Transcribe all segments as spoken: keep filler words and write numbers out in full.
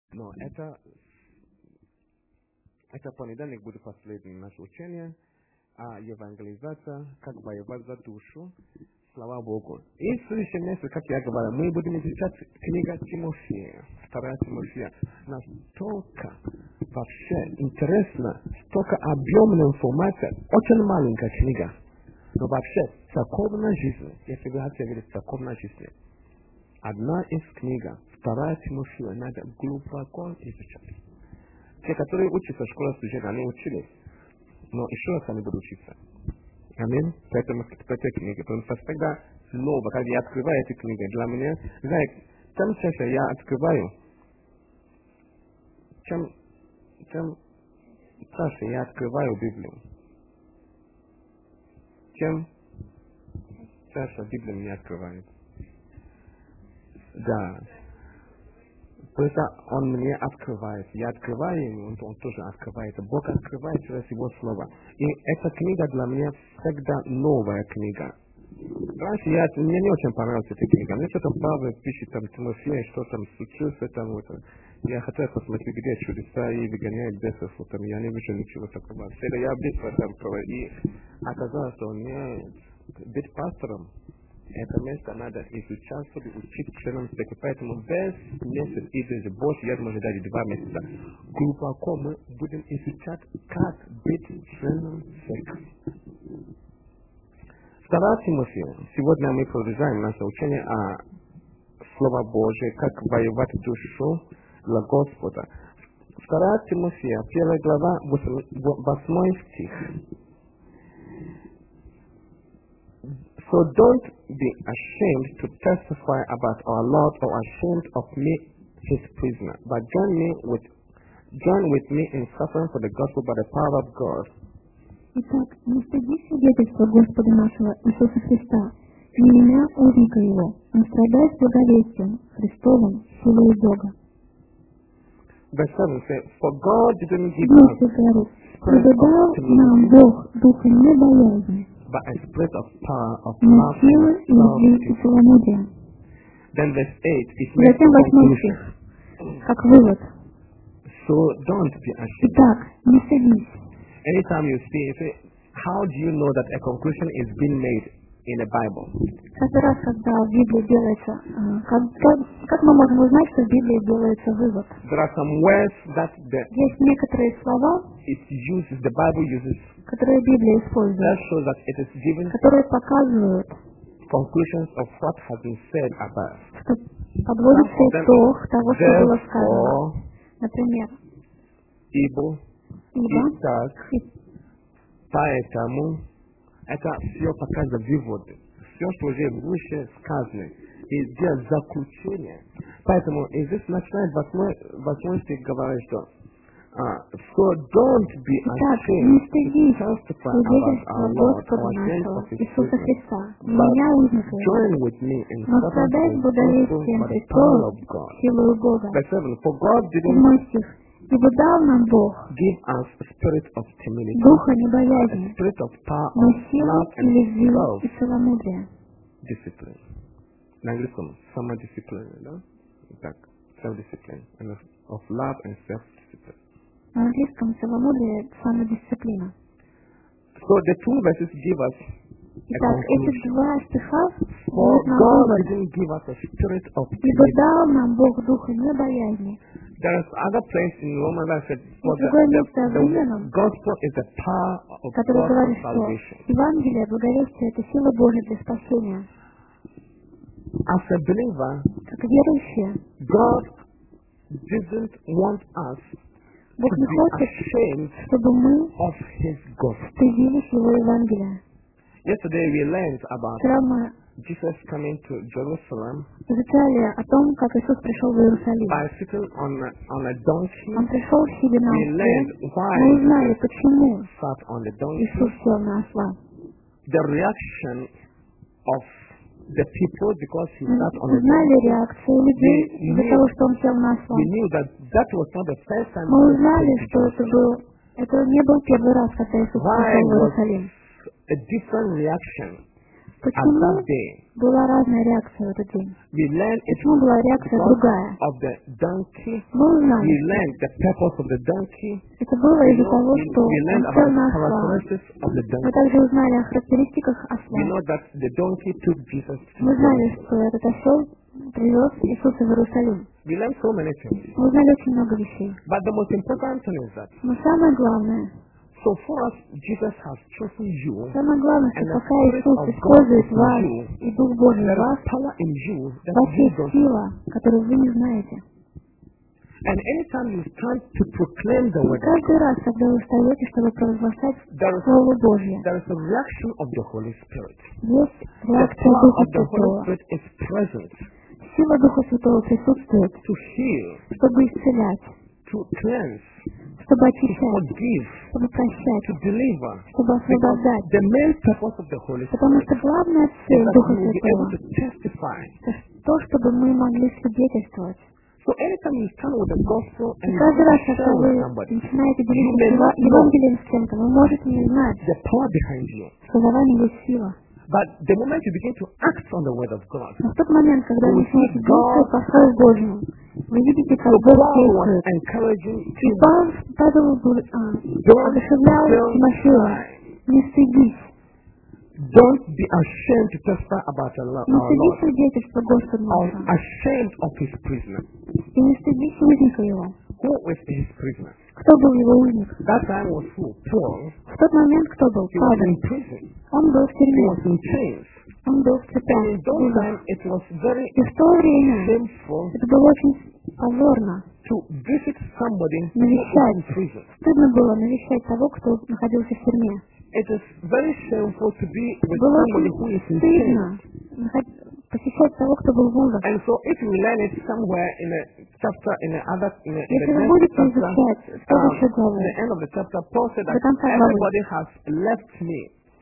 Но это, это понедельник будет последнее наше учение, а евангелизация, как воевать за душу, слава Богу. И в следующем месяце, как я говорил, мы будем изучать книгу Тимофея, вторая Тимофея. Настолько вообще интересно, столько объемная информация, очень маленькая книга. Но вообще, церковная жизнь, если вы хотите говорить церковная жизнь, одна из книг, вторая Тимофея, надо глубоко изучать. Те, которые учатся в школе служения, они учились, но еще раз они будут учиться. Аминь. Поэтому по этой книге, потому что всегда ново, когда я открываю эти книги, для меня, знаете, чем чаще я открываю, чем, чем чаще я открываю Библию, чем чаще Библия меня открывает. Да. Просто он мне открывает. Я открываю ему, он тоже открывает. Бог открывает через его слово. И эта книга для меня всегда новая книга. Раньше я, мне не очень понравилась эта книга. Мне что-то Павел пишет, там, Тимофей, что там случилось, там, вот. Я хотел посмотреть, где чудеса и выгоняет бесов, вот, там, я не вижу ничего такого. Всегда я быстро там провел. И оказалось, что нет, быть пастором, это место надо изучать, чтобы учить членам церкви. Поэтому весь месяц, и даже больше, я думаю, даже два месяца, глубоко мы будем изучать, как быть членом церкви. Вторая Тимофея. Сегодня мы продолжаем наше учение о Слове Божьем, как воевать душу для Господа. Вторая Тимофея, первая глава, восьмой стих. So don't be ashamed to testify about our Lord or ashamed of me, his prisoner, but join me with join with me in suffering for the gospel by the power of God. Итак, не стыдись свидетельства Господа нашего Иисуса Христа, не меня, узника Его, но страдай с благовестием Христовым, силой Бога. Verse seven says, For God didn't give Десять us говорит, spirit «Ибо of дал нам timidity, Бог духа не боязни, but a spirit of power, of но love, силы and и любви и self-control. целомудрия». Then verse eight is makes Затем a восьмой conclusion. стих, как вывод. So don't be ashamed. Итак, не стыдись. Anytime you see it, how do you know that a conclusion is being made in the Bible? Каждый раз, когда в Библии делается, а, как, как, как мы можем узнать, что в Библии делается вывод? There are some words that the, Есть некоторые слова, it uses, the Bible uses, которые Библия that использует, shows that it is given которые показывают, conclusions of what has been said above. что подводится Some of them, итог того, что было сказано. therefore, Например, ибо, ибо, итак, поэтому, это все показывает выводы. Все, что уже выше сказано, и делать заключение. Поэтому и здесь начинает восьмой, восьмой стих говорит, что uh, so don't be итак, не ashamed to стыдись testify about свидетельства our Lord Господа or ashamed нашего of his Иисуса prisoner, Христа, but меня узника Его, join with me in но suffering страдай for с the благовестием gospel by the power Христовым, of God. силою Бога. Verse seven, for God didn't Седьмой стих. Ибо дал нам Бог give us a spirit of timidity, духа не but a боязни, spirit of power, но of силы love, и and любви и целомудрия. self-discipline. На английском самодисциплина, да? Так, self-discipline, and of, of love and self-discipline. На английском целомудрие – самодисциплина. So the two verses give us a Итак, эти conclusion. два стиха For дают нам God вывод. didn't give us a spirit of Ибо timidity. дал нам Бог духа не боязни. There is other place in Romans that said, for Есть the, другое the, место в the Римлянам, gospel is the power of которое God for говорит, что salvation. Евангелие, благовестие – это сила Божия для спасения. As a believer, Как верующие, God didn't want us Бог to не be хочет, ashamed чтобы мы of His gospel. стыдились Его Евангелия. Yesterday we learned about Вчера мы Jesus coming to Jerusalem изучали о том, как Иисус пришел в Иерусалим. by sitting on a, on a donkey. Он пришел сидя на We осле. learned why Мы узнали, Jesus почему sat on the Иисус donkey. сел на осла. The reaction of the people because he Мы sat on the узнали donkey. реакцию людей They из-за knew- того, что он сел на осла. We knew that that was not the first time Мы Jesus узнали, came to что это Jerusalem. был, это не был первый раз, когда Иисус Why пришел в was Иерусалим. a different reaction at Почему that day. была разная реакция в этот день? We learned it Почему была реакция because другая? of the donkey. Мы узнали, We learned the purpose of the donkey. это было We, из-за know, того, we, что we он learned сел about на the осла. characteristics of the Мы donkey. также узнали о характеристиках We осла. know that the donkey took Jesus to Мы знали, Jerusalem. что этот осел привез Иисуса в Иерусалим. We learned so many things. Мы узнали очень много вещей. But the most important thing is that, Но самое главное, so for us, Jesus has chosen you. самое главное, что And the пока Spirit Иисус of God использует is in вас you. и Дух Божий в There вас, is power in you that у вас you есть don't know. сила, которую вы не знаете. And anytime you stand to proclaim the И word of каждый God, раз, когда вы встаете, чтобы провозглашать there is, Слово Божье, there is a reaction of the Holy Spirit. есть The реакция power Духа of the Holy Святого. Spirit is present Сила Духа Святого присутствует, to heal, чтобы исцелять, to cleanse, чтобы to очищать, forgive, чтобы прощать, to deliver. чтобы Because освобождать. the main purpose of the Holy Потому Spirit что главная is цель that Духа you will be able Святого to testify. – это то, чтобы мы могли свидетельствовать. So anytime you stand with the gospel and И you каждый раз, share когда with вы somebody, начинаете you делиться may not Ева- know Евангелием с кем-то, вы можете не знать, the power behind you. что за вами есть сила. But the moment you begin to act on the word of God, Но в тот момент, когда вы you see начинаете God, действовать по Слову Божьему, вы видите, как so Бог Paul was действует. encouraging И Timothy, Павел, Павел а, don't одушевлял feel Тимофея: shy. не стыдись, Don't be ashamed to testify about our Lo- не our стыдись Lord, свидетельства Господа or нашего, ashamed of his prisoner. и не стыдись узника его. Who is his prisoner? Кто был его узник? That time was who? Paul. В тот момент кто был? He was Павел. in prison. Он был в He тюрьме, was in chains. он был в And цепях, in в those узах. times, it was very И в то время shameful это было очень позорно. to visit somebody who is Навещать. in prison. Стыдно было навещать того, кто находился в тюрьме. It is very shameful to be with Было somebody очень who is in стыдно chains. наход- посещать того, кто был в узах. And so if you learn it somewhere in a chapter, in a other, in, a, in Если the вы next будете chapter, изучать um, следующую главу, in the end of the chapter, Paul said that до конца главы, everybody has left me.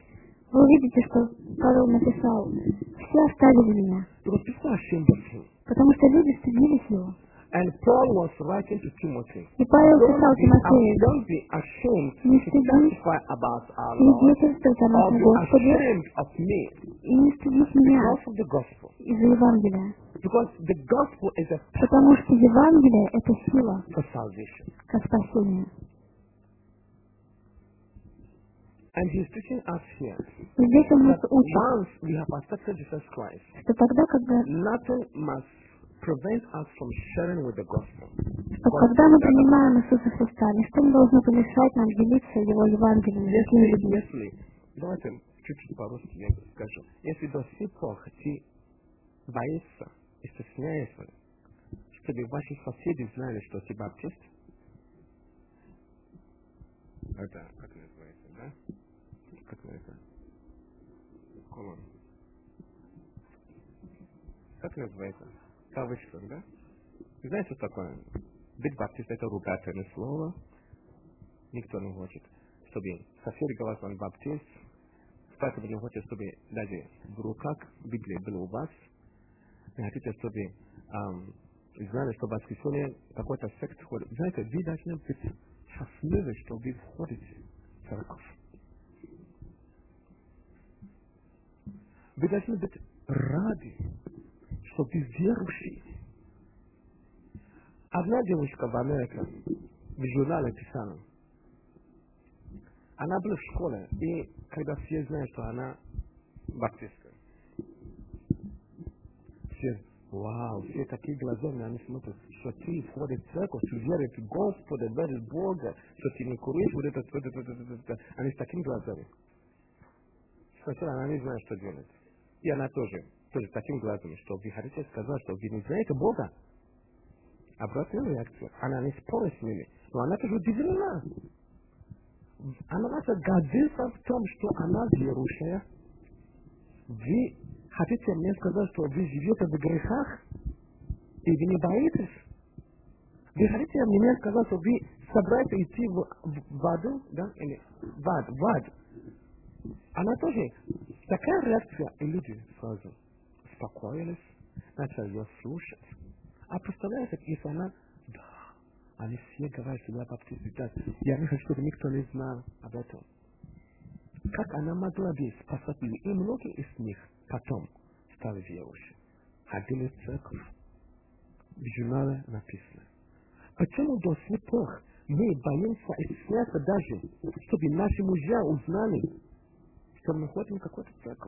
вы увидите, что Павел написал: все оставили меня, Because people are ashamed of him. потому что люди стыдились его. And Paul was writing to Timothy, И Павел don't писал be, Тимофею: don't be ashamed не to стыдись testify about our Lord, свидетельствовать о or нашем be Господе, ashamed of me и не стыдись меня because of the gospel. из-за Евангелия. Because the gospel is a Потому что Евангелие – это сила for salvation. ко спасению. And he's teaching us here И здесь он нас that учит, once we have accepted Jesus Christ, что тогда, когда, nothing must prevent us from sharing with the gospel. что когда мы принимаем Иисуса Христа, ничто не должно помешать нам делиться Его Евангелием с другими Если, людьми. если, давайте чуть-чуть по-русски я скажу. Если до сих пор ты боишься и стесняешься, чтобы ваши соседи знали, что ты баптист, это, как называется, да? Как называется? Колон. Как называется? Кавычка, да? Знаете, что такое? Быть баптист — это ругательное слово. Никто не хочет, чтобы соседи говорят, что он баптист. Поэтому не хочет, чтобы даже в руках Библия была у вас. Не хотите, чтобы эм, знали, что в воскресенье какой-то сект ходит. Знаете, вы должны быть счастливы, что вы входите в церковь. Вы должны быть рады, что вы верующие. Одна девушка в Америке в журнале писала. Она была в школе, и когда все знают, что она баптистка, все, вау, все такие глазами, они смотрят, что ты входишь в церковь, ты веришь в Господа, веришь в Бога, что ты не куришь, вот это, вот это, вот это, вот это. Они с такими глазами. Сначала она не знает, что делать. И она тоже, тоже с такими глазами, что вы хотите сказать, что вы не знаете Бога. Обратная реакция. Она не спорит с ними, но она тоже удивлена. Она наша гордится в том, что она верующая. Вы хотите мне сказать, что вы живете в грехах, и вы не боитесь? Вы хотите мне сказать, что вы собираетесь идти в, в, в аду, да? Или в ад, в ад? Она тоже. Такая реакция, и люди сразу успокоились, начали ее слушать. А представляете, если она, да, они все говорят, что я баптист, да, я не хочу, чтобы никто не знал об этом. как она могла бы спасать людей. И многие из них потом стали верующими. Ходили в церковь. В журнале написано. Почему до сих пор мы боимся исцеляться даже, чтобы наши мужья узнали, что мы ходим в какую-то церковь?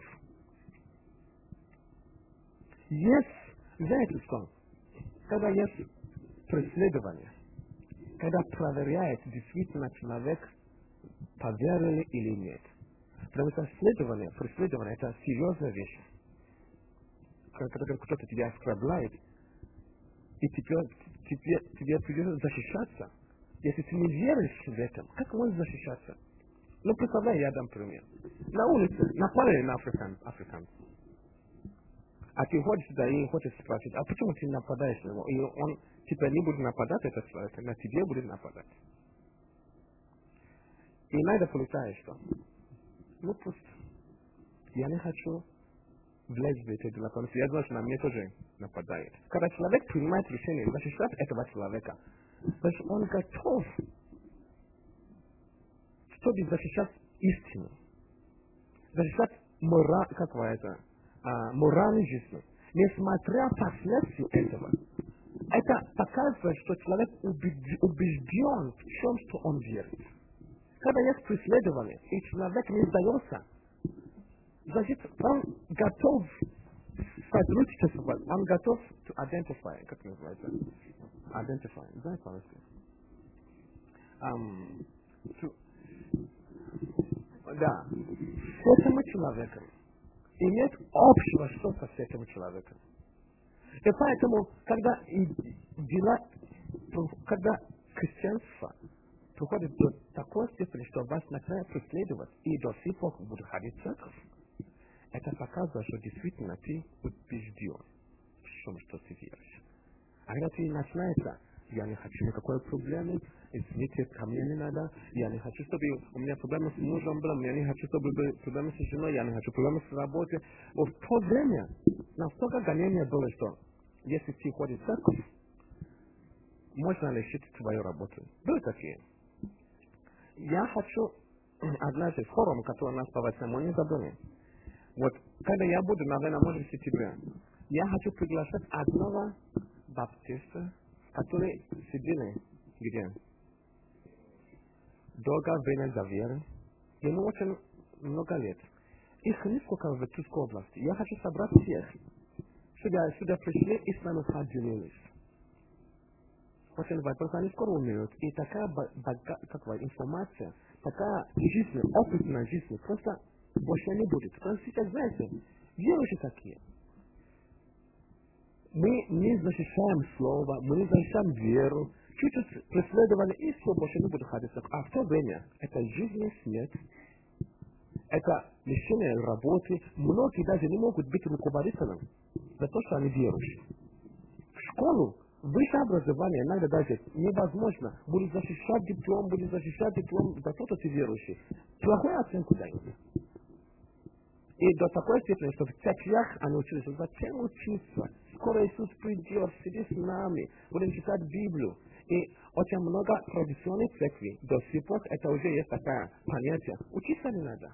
Есть, знаете что, когда есть преследование, когда проверяет, действительно человек поверил или нет. Потому что преследование, преследование это серьезная вещь. Когда кто-то тебя оскорбляет, и теперь, теперь тебе придется защищаться. Если ты не веришь в это, как можно защищаться? Ну, представляй, я дам пример. На улице напали на африкан, африканца. А ты ходишь сюда и хочешь спросить, а почему ты нападаешь на него? И он теперь не будет нападать, этот человек, на тебе будет нападать. И иногда получаешь что? Ну, пусть. Я не хочу влезть в эти дела, потому что я знаю, что на меня тоже нападает. Когда человек принимает решение защищать этого человека, значит, он готов, чтобы защищать истину, защищать мора, как это, а, моральную жизнь, несмотря последствия этого. Это показывает, что человек убежден в чем, что он верит. Когда есть преследование, и человек не сдается, значит, он готов сотрудничествовать, он готов to identify, как называется? Identify, знаете по-русски? Um, to, да, с этим человеком. Иметь общего что-то с этим человеком. И поэтому, когда дела, когда христианство приходит до такой степени, что вас начинает преследовать, и до сих пор будет ходить в церковь, это показывает, что действительно ты убежден в том, что ты веришь. А когда ты начинаешь, я не хочу никакой проблемы, извините, ко мне не надо, я не хочу, чтобы у меня проблемы с мужем были, я не хочу, чтобы были проблемы с женой, я не хочу проблемы с работой. Вот в то время настолько гонение было, что если ты ходишь в церковь, можно лишить твою работу. Были такие. Я хочу однажды форум, который у нас по восьмому не забыли. Вот, когда я буду, наверное, может, в сентябре, я хочу приглашать одного баптиста, который сидели где? Долго время за верой. Ему очень много лет. Их несколько в Тульской области. Я хочу собрать всех. Сюда, сюда пришли и с нами поделились. Очень важно, они скоро умирают. И такая бага, какая, информация, такая жизнь, опытная жизнь, просто больше не будет. Потому что сейчас, знаете, верующие такие. Мы не защищаем слово, мы не защищаем веру. Чуть-чуть преследовали, и все, больше не будет ходить. А в то время это жизнь и смерть, это лишение работы. Многие даже не могут быть руководителем за то, что они верующие. В школу, высшее образование иногда даже невозможно. Будет защищать диплом, будет защищать диплом за то, что ты верующий. Плохую оценку дают. И до такой степени, что в церквях они учились, зачем учиться? Скоро Иисус придет, сиди с нами, будем читать Библию. И очень много традиционных церквей, до сих пор это уже есть такое понятие. Учиться не надо.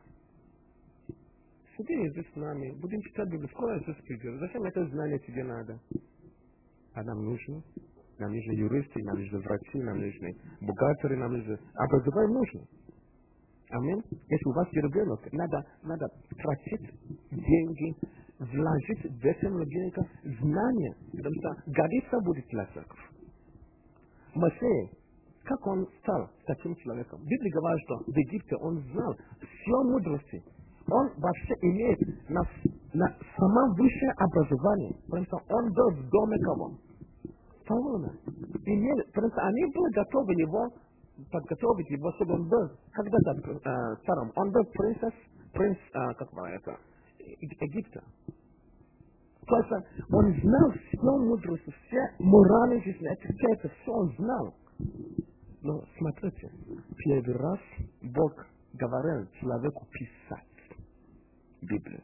Сиди здесь с нами, будем читать Библию, скоро Иисус придет. Зачем это знание тебе надо? А нам нужно. Нам нужны юристы, нам нужны врачи, нам нужны бухгалтеры, нам нужны образование нужно. Аминь. Если у вас есть ребенок, надо, надо тратить деньги, вложить в этом ребенка знания, потому что годится будет для церкви. Моисей, как он стал таким человеком? Библия говорит, что в Египте он знал все мудрости. Он вообще имеет на, на самом высшее образование, потому что он был в доме кого? Фараона. Потому что они были готовы его подготовить его, чтобы он был когда-то э, царом. Он был принцесс, принц, э, как это, Египта. То есть он знал все мудрости, все моральные жизни, все это все он знал. Но смотрите, первый раз Бог говорил человеку писать Библию.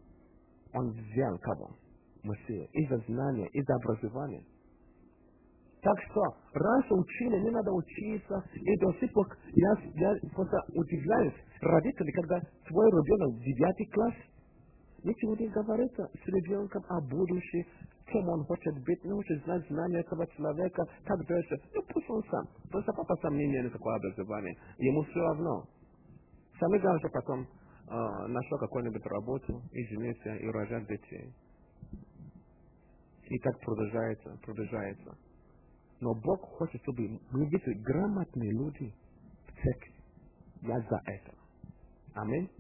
Он взял кого? Моисея. Из-за знания, из-за образования. Так что раньше учили, не надо учиться, и до сих пор я, я просто удивляюсь, родители, когда твой ребенок в девятый класс, ничего не говорит с ребенком о будущем, кем он хочет быть, не хочет знать знания этого человека, как дальше. Ну, пусть он сам. Просто папа сам не имеет никакого образования. Ему все равно. Самый главный, потом э, нашел какую-нибудь работу, и женился, и рожать детей. И так продолжается, продолжается. Но Бог хочет, чтобы мы были грамотные люди в церкви. Я за это. Аминь.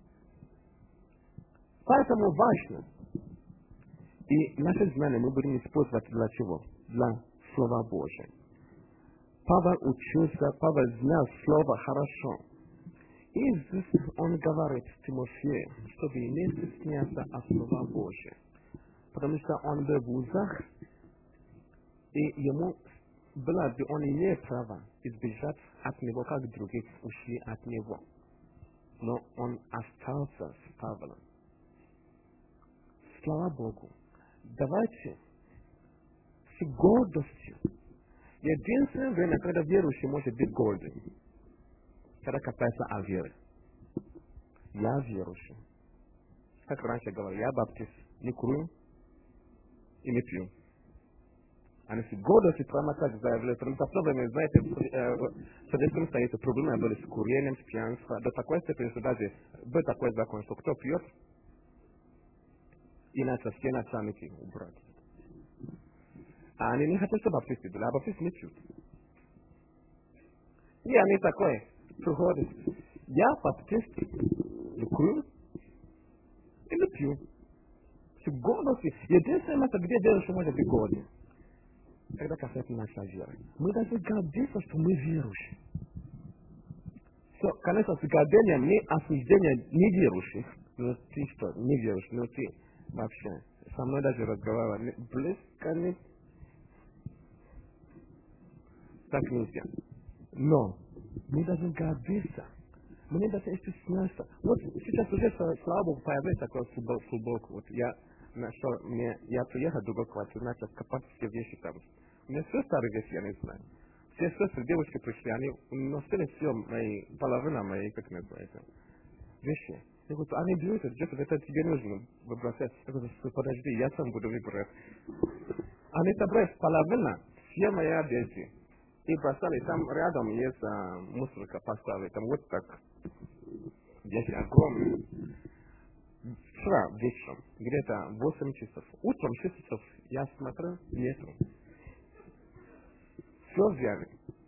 Поэтому важно. И наши знания мы будем использовать для чего? Для Слова Божия. Павел учился, Павел знал Слово хорошо. И здесь он говорит Тимофею, чтобы не стесняться от Слова Божия. Потому что он был в вузах, и ему было, он имеет право избежать от него, как другие ушли от него. Но он остался с Павлом. Слава Богу. Давайте с гордостью. Единственное время, когда верующий может быть гордым, когда касается о вере. Я верующий. Как раньше говорил, я баптист, не курю и не пью. Они с гордостью прямо так заявляют, потому что проблемы, знаете, в Советском Союзе проблемы были с курением, с пьянством, до такой степени, что даже был такой закон, что кто пьет, иначе все начальники убрать. А они не хотят, чтобы баптисты были, а баптисты не пьют. И они такой приходят. Я баптист, не курю и не пью. С гордостью. Единственное место, где верующий может быть гордым, когда касается нашей веры. Мы должны гордиться, что мы верующие. So, конечно, с гордением не осуждение неверующих. Ну ты что, неверующий, ну ты вообще со мной даже разговаривал. Близко не... Так нельзя. Но мы должны гордиться. Мы не должны стесняться. Вот сейчас уже, слава Богу, появляется такой футбол, футболка. Вот я, на что, мне, я приехал в другой квартиру, начал копать все вещи там. У меня все старые вещи, я не знаю. Все сестры, девушки пришли, они носили все мои, половина моей, как называется, вещи. Я говорю, они берут, Джефф, это тебе нужно выбросать. Я говорю, подожди, я сам буду выбирать. Они собрали половина, все мои одежды. И бросали, там рядом есть а, мусорка поставили, там вот так, вещи огромные. Вчера вечером, где-то восемь часов, утром шесть часов, я смотрю, нету. Все взяли.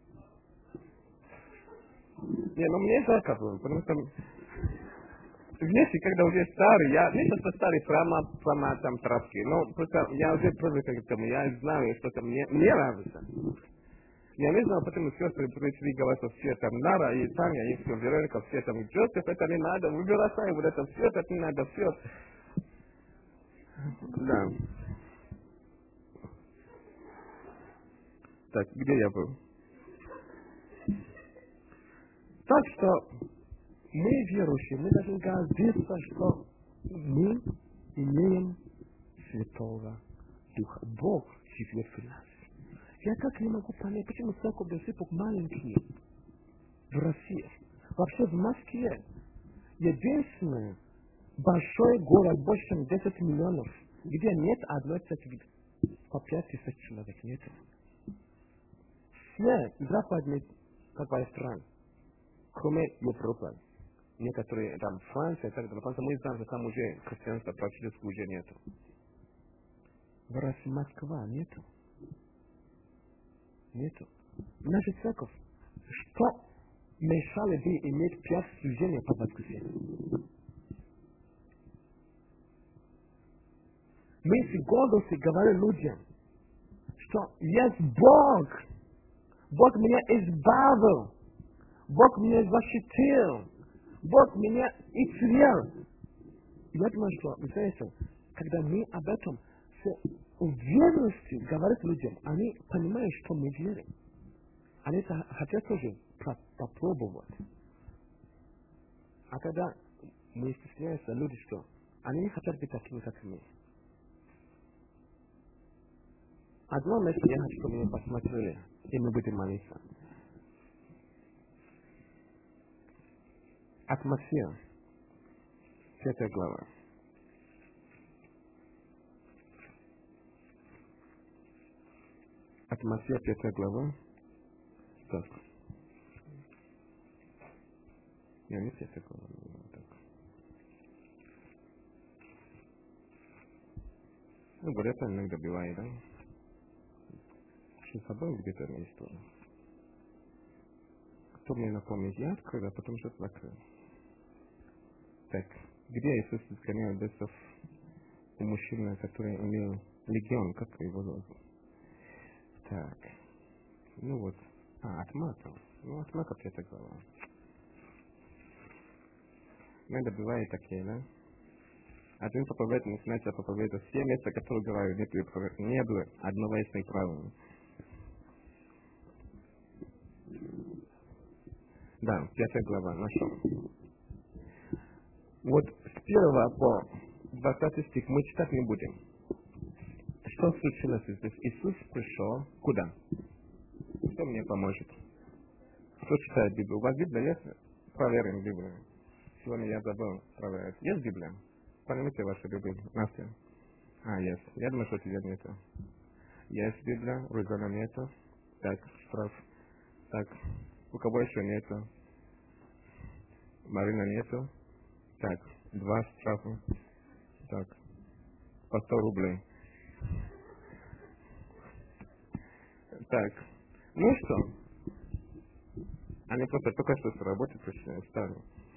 Не, ну мне жалко было, потому что вещи, когда уже старые, я не просто старый прямо, прямо там травки, но просто я уже привык к этому, я знаю, что это мне, мне нравится. Я не знал, почему сестры пришли, говорят, что все там Нара и Таня, и все, Вероника, все там, Джозеф, это не надо, выбирай, вот это все, это не надо, все. Да. Так, где я был? Так что мы верующие, мы должны гордиться, что мы имеем Святого Духа. Бог живет в нас. Я как не могу понять, почему церковь до сих пор маленькие в России. Вообще в Москве единственный большой город, больше чем десять миллионов, где нет одной церкви по пять тысяч человек. Нет. Все западные как бы, страны, кроме Европы, некоторые там Франция, и так далее, потому что мы знаем, что там уже христианства практически уже нету. В России Москва нету. Нету. Наша церковь, что мешало бы иметь пять служений по воскресенью? Мы с гордостью говорим людям, что есть Бог. Бог меня избавил. Бог меня защитил. Бог меня исцелил. Я думаю, что, вы знаете, когда мы об этом с уверенностью говорим людям, они понимают, что мы верим. Они хотят тоже попробовать. А когда мы стесняемся, люди что? Они не хотят быть такими, как мы. Одно место я хочу, чтобы мы посмотрели, и мы будем молиться. От Матфея, пятая глава. От Матфея, пятая глава. Так. Я не пятая глава. Так. Ну, говорят, иногда бывает, да? С собой где-то место. Кто мне напомнит? Я открыл, а потом что-то закрыл. Так, где Иисус изгонял бесов у мужчины, который имел легион, как его зовут? Так, ну вот, а, от Марка. Ну, от Марка пятая глава. Иногда бывает такие, да? Один проповедник начинает проповедовать все места, которые говорят, не было одного ясного правила. Да, пятая глава, нашел. Вот с первого по двадцатый стих мы читать не будем. Что случилось здесь? Иисус пришел куда? Кто мне поможет? Кто читает Библию? У вас Библия есть? Проверим Библию. Сегодня я забыл проверять. Есть Библия? Поднимите вашу Библию. Настя. А, есть. Я думаю, что тебя нету. Есть Библия, у Розана нету. Так, штраф. Так, у кого еще нету? Марина нету. Так, два штрафа. Так, по сто рублей. Так, ну что? Они просто только что с работы пришли, устали.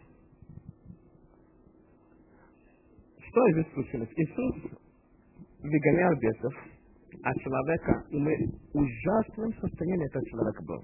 Что здесь случилось? Иисус выгонял бесов, а человека, и мы в ужасном состоянии этот человек был.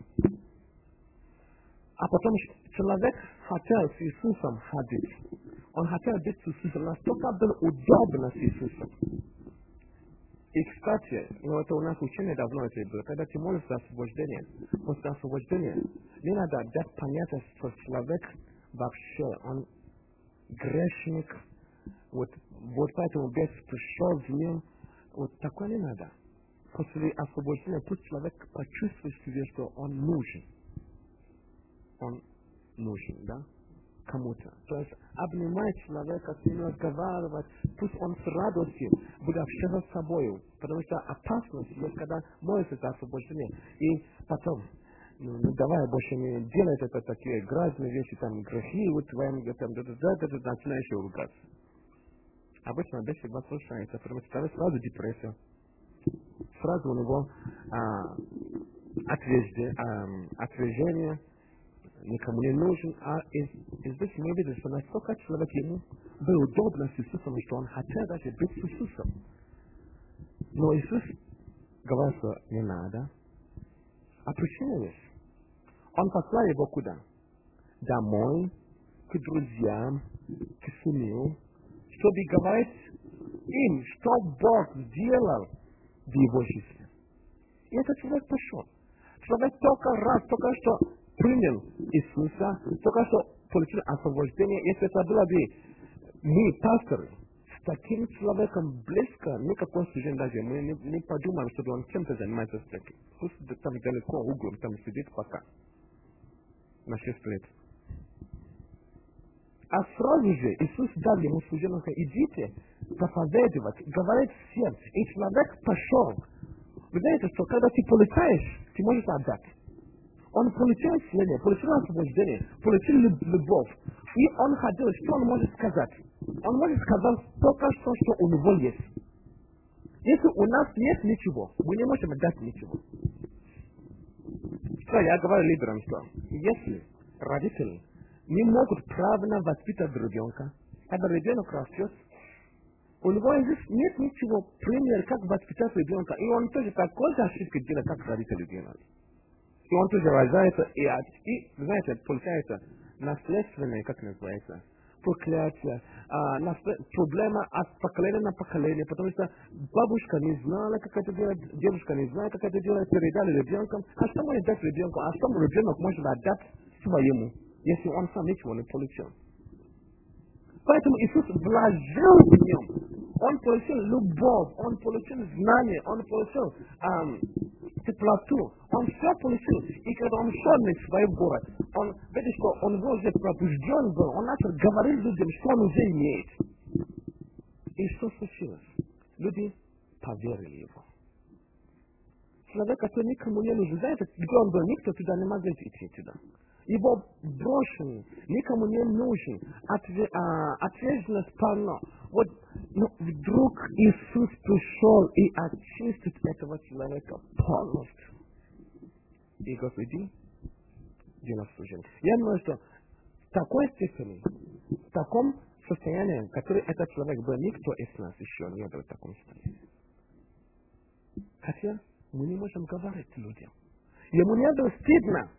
А потом человек хотел с Иисусом ходить. Он хотел быть с Иисусом, настолько было удобно с Иисусом. И, кстати, ну это у нас учение давно это было, когда ты молишься за освобождение, после освобождения, не надо дать понятие, что человек вообще, он грешник, вот, вот поэтому бес пришел в нем, вот такое не надо. После освобождения пусть человек почувствует в себе, что он нужен. Он нужен, да? Кому-то. То есть обнимать человека, с ним разговаривать, пусть он с радостью будет общаться с собой, потому что опасность есть, когда молится за освобождение. И потом, ну, ну давай больше не делать это такие грязные вещи, там грехи, вот твоим, там, да, да, да, да, да, начинаешь ругаться. Обычно дальше вас слушается, потому что сразу депрессия, сразу у него а, отвержение, а, отвержение, никому не нужен, а из, из здесь мы видим, что настолько человек ему был удобно с Иисусом, что он хотел даже быть с Иисусом. Но Иисус говорил, что не надо. А причина есть. Он послал его куда? Домой, к друзьям, к семье, чтобы говорить им, что Бог сделал в его жизни. И этот человек пошел. Человек только раз, только что принял Иисуса, только что получил освобождение. Если это было бы мы, пасторы, с таким человеком близко, никакой служения даже, мы не, не подумаем, что он чем-то занимается с таким. Пусть там далеко углом, там сидит пока. На шесть лет. А сразу же Иисус дал ему служение, идите проповедовать, говорить всем. И человек пошел. Вы знаете, что когда ты получаешь, ты можешь отдать. Он получил исцеление, получил освобождение, получил любовь. И он хотел, что он может сказать? Он может сказать только что, что у него есть. Если у нас нет ничего, мы не можем дать ничего. Что я говорю лидерам, что если родители не могут правильно воспитать ребенка, когда ребенок растет, у него здесь нет ничего, пример, как воспитать ребенка, и он тоже такой же ошибки делает, как родители делают. И он тоже рождается, и, и знаете, получается наследственное, как называется, проклятие, а, наслед... проблема от поколения на поколение, потому что бабушка не знала, как это делать, девушка не знала, как это делать, передали ребенком, а что может дать ребенку, а что ребенок может отдать своему, если он сам ничего не получил. Поэтому Иисус вложил в нем, он получил любовь, он получил знание, он получил эм, теплоту, он все получил. И когда он шел в свой город, он, видишь, что он уже пробужден был, он начал говорить людям, что он уже имеет. И что случилось? Люди поверили его. Человек, который никому не нужен, знаете, где он был, никто туда не мог идти туда. Его брошен, никому не нужен, Отве, а, ответственность полно. Вот ну, вдруг Иисус пришел и очистит этого человека полностью. И говорит, иди, делай служение. Я думаю, что в такой степени, в таком состоянии, в котором этот человек был, никто из нас еще не был в таком состоянии. Хотя мы не можем говорить людям. Ему не было стыдно,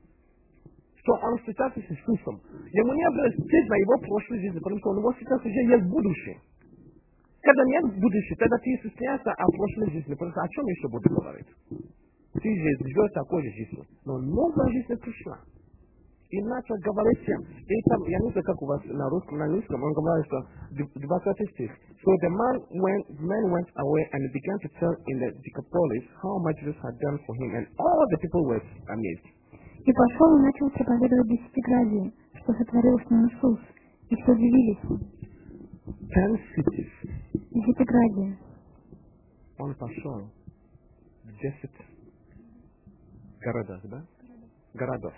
что он встречался с Иисусом. Ему не было стыдно его прошлой жизни, потому что у него сейчас уже есть будущее. Когда нет будущего, тогда ты стесняешься о прошлой жизни, потому что о чем еще буду говорить? Ты же живешь такой же жизнью. Но новая жизнь пришла. И начал говорить всем. И там, я не знаю, как у вас на русском, на английском, он говорит, что двадцатый стих. So the man went, man went away and began to tell in the Decapolis how much Jesus had done for him, and all the people were amazed. И пошел и начал проповедовать десятиградие, что сотворил с ним Иисус, и все удивились. Ten cities. Десятиградие. Он пошел в десять городов, да? Городов.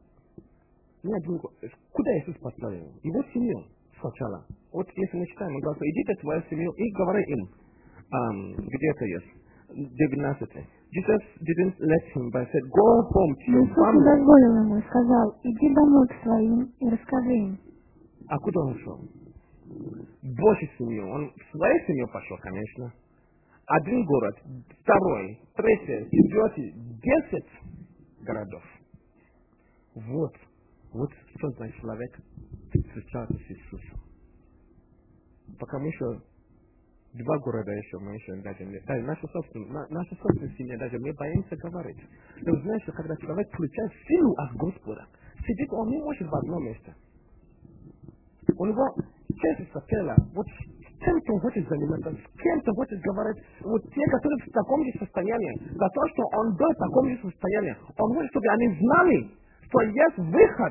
Не один год. Куда Иисус послал его? Его семью сначала. Вот если мы читаем, он говорит, идите в твою семью и говори им, um, где это есть. девятнадцатый. Jesus didn't let him, but said, go home to your Иисус family. не дозволил ему и сказал, иди домой к своим и расскажи им. А куда он шел? Больше семью. Он в свою семью пошел, конечно. Один город, второй, третий, четвертый, десять городов. Вот. Вот что значит человек встречался с Иисусом. Пока мы еще два города еще, мы еще даже не... Да, наша собственная, на, наша собственная семья, даже мы боимся говорить. Но знаешь, что когда человек получает силу от Господа, сидит, он не может в одном месте. У него часть сапела, вот с кем-то он хочет заниматься, с кем-то хочет говорить, вот те, которые в таком же состоянии, за то, что он был в таком же состоянии, он хочет, чтобы они знали, что есть выход.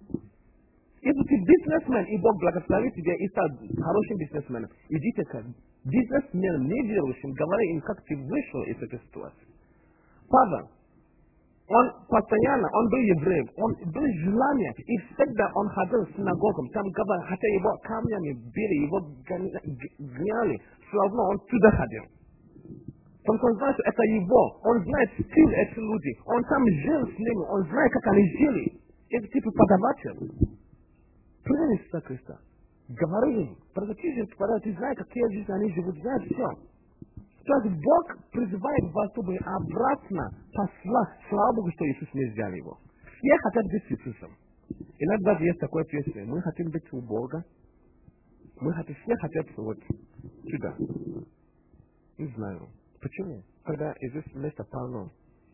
Если ты бизнесмен, и Бог благословит тебя, и стал хорошим бизнесменом, идите к бизнесменам, неверующим, говори им, как ты вышел из этой ситуации. Павел, он постоянно, он был евреем, он был желание, и всегда он ходил в синагогу, там говорил, хотя его камнями били, его гняли, все равно он туда ходил. Потому что он знает, что это его, он знает стиль этих людей, он там жил с ними, он знает, как они жили. Это типа подаватель. Приняли Иисуса Христа. Говори им, потому что ты же ты знаешь, какие жизни они живут, знаешь все. То есть Бог призывает вас, чтобы обратно послать. Слава Богу, что Иисус не взял его. Все хотят быть с Иисусом. Иногда есть такое песня. Мы хотим быть у Бога. Мы хотим, все хотят вот сюда. Не знаю. Почему? Когда здесь место полно.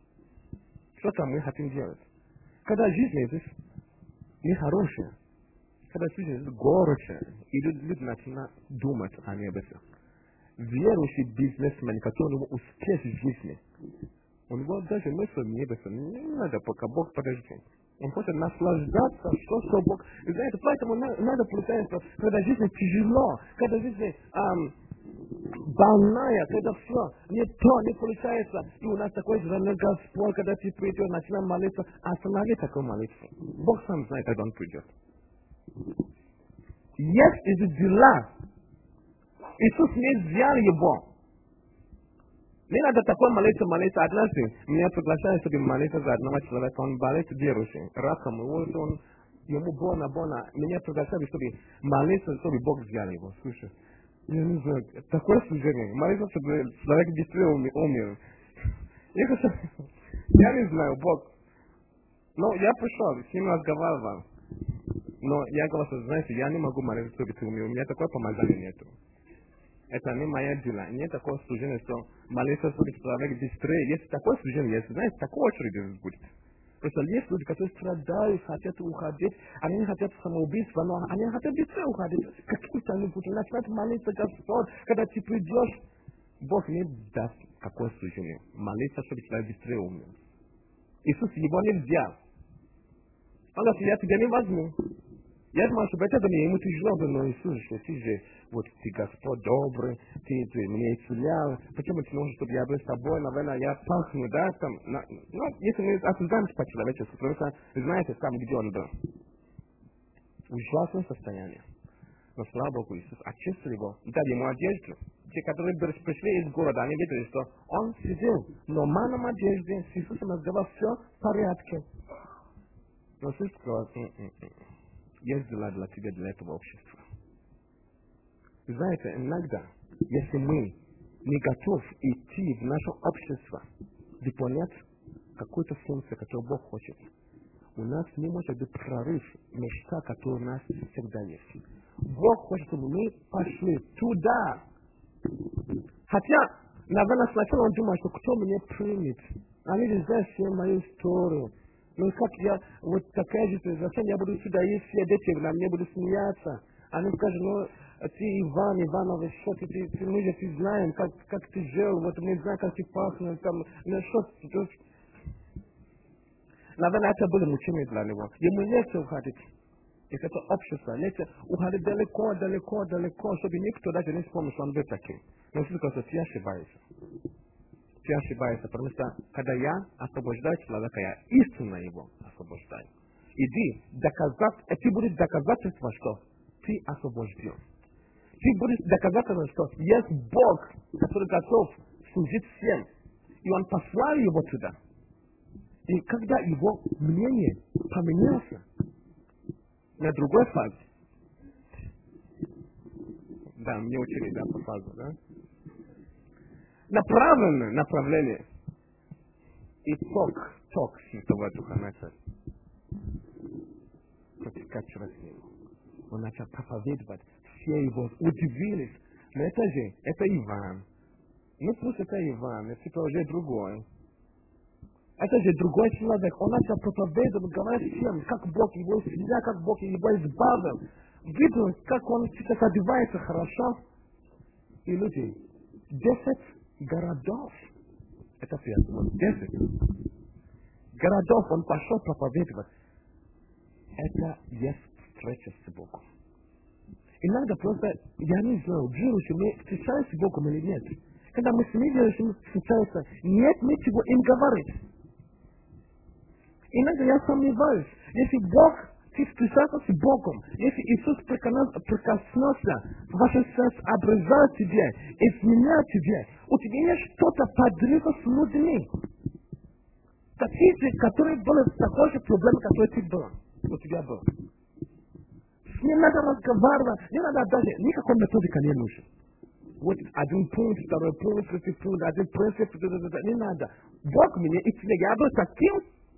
Что там мы хотим делать? Когда жизнь здесь нехорошая. Когда жизнь здесь горячая. И люди, люди начинают думать о небесах. Верующий бизнесмен, который у него успех в жизни, у него даже мысль небеса не надо, пока Бог подождет. Он хочет наслаждаться, что, что Бог... И знаете, поэтому надо, надо получается, когда жизнь тяжело, когда жизнь эм, больная, когда все не то, не получается, и у нас такой желание Господь, когда ты придешь, начинаем молиться, останови такую молитву. Бог сам знает, когда он придет. Есть эти дела. Иисус не взял его. Не надо такой молиться, молиться. Однажды меня приглашали, чтобы молиться за одного человека. Он болеет верующий, раком. Вот он, ему больно, больно. Меня приглашали, чтобы молиться, чтобы Бог взял его. Слушай, я не знаю, такое служение. Молиться, чтобы человек быстрее умер. Я, хочу, я не знаю, Бог. Но я пришел, с ним разговаривал. Но я говорю, знаете, я не могу молиться, чтобы ты умер. У меня такое помазание нету. Это не моя дела. Нет такого служения, что молиться, чтобы человек быстрее. Если такое служение есть, знаете, такой очередь будет. Потому что есть люди, которые страдают, хотят уходить, они не хотят самоубийства, но они хотят быстрее уходить. Каким-то они будут начинать молиться, Господь, когда ты придешь, Бог не даст какое служение. Молиться, чтобы человек быстрее умер. Иисус его не взял. Он говорит, я тебя не возьму. Я думаю, что это мне ему тяжело было, но Иисус, что ты же, вот ты Господь добрый, ты, ты меня исцелял, почему ты нужен, чтобы я был с тобой, наверное, я пахну, да, там, на, ну, если мы осуждаем по-человечески, потому что, вы знаете, там, где он был, ужасное состояние. Но, слава Богу, Иисус очистил его, дал ему одежду. Те, которые пришли из города, они видели, что он сидел в нормальном одежде, с Иисусом разговаривал, все в порядке. Но Иисус сказал, есть дела для тебя, для этого общества. Знаете, иногда, если мы не готовы идти в наше общество, выполнять какую-то функцию, которую Бог хочет, у нас не может быть прорыв, мечта, которая у нас всегда есть. Бог хочет, чтобы мы пошли туда. Хотя, наверное, сначала он думает, что кто меня примет. Они же знают всю мою историю. Ну как я, вот такая же, зачем я буду сюда есть, все дети на мне будут смеяться. Они скажут, ну, ты Иван, Иванович, что ты, ты, ты, мы же ты знаем, как, как ты жил, вот мы знаем, как ты пахнешь, там, ну что ты. Наверное, это было мучение для него. Ему нельзя уходить из этого общества, нельзя уходить далеко, далеко, далеко, чтобы никто даже не вспомнил, что он был таким. Но Иисус сказал, ты ошибаешься. Ты ошибаешься, потому что, когда я освобождаю человека, я истинно его освобождаю. Иди, доказать, это будет доказательство, что ты освобожден. Ты будешь доказательством, что есть Бог, который готов служить всем. И Он послал его туда. И когда его мнение поменялся на другой фазе, да, мне учили, да, по фазе, да, направленное направление и ток, ток Святого Духа начал протекать через него. Он начал проповедовать, все его удивились. Но это же, это Иван. Ну пусть это Иван, это уже другой. Это же другой человек. Он начал проповедовать, говорить всем, как Бог его исцелял, как Бог его избавил. Видел, как он сейчас одевается хорошо. И люди, десять городов. Это первое. Десять городов он пошел проповедовать. Это есть встреча с Богом. Иногда просто, я не знаю, верующие, мы встречаемся с Богом или нет. Когда мы с неверующими встречаемся, нет ничего им говорить. Иногда я сомневаюсь, если Бог, ты встречаешься с Богом, если Иисус прикоснулся в ваше сердце, образовал тебя, изменял тебя, у тебя есть что-то подрыва с людьми. Такие же, которые были в такой же проблеме, который ты был, у тебя был. Не надо разговаривать, не надо даже, никакой методика не нужен. Вот один пункт, второй пункт, третий пункт, один принцип, не надо. Бог меня исцелял, я был таким,